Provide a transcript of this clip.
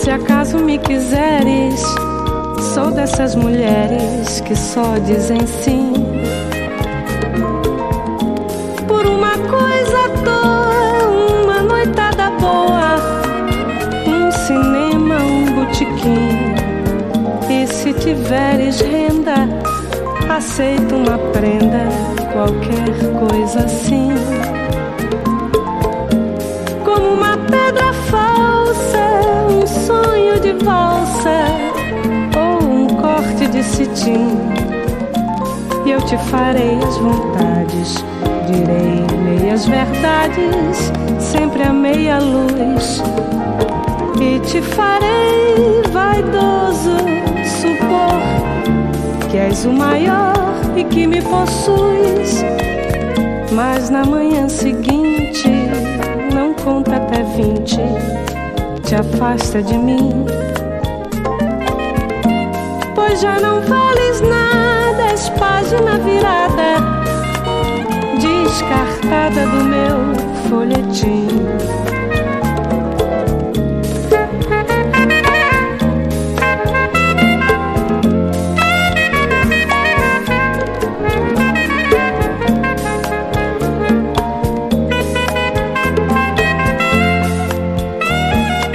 Se acaso me quiseres, sou dessas mulheres que só dizem sim por uma coisa à toa, uma noitada boa, um cinema, um botequim. E se tiveres renda, aceito uma prenda, qualquer coisa assim. Como uma pedra falsa, um sonho de valsa ou um corte de cetim. E eu te farei as vontades, direi meias verdades, sempre a meia luz. E te farei vaidoso supor que és o maior e que me possuis. Mas na manhã seguinte, não conta até 20, te afasta de mim. Pois já não vales nada, és página virada, descartada do meu folhetim.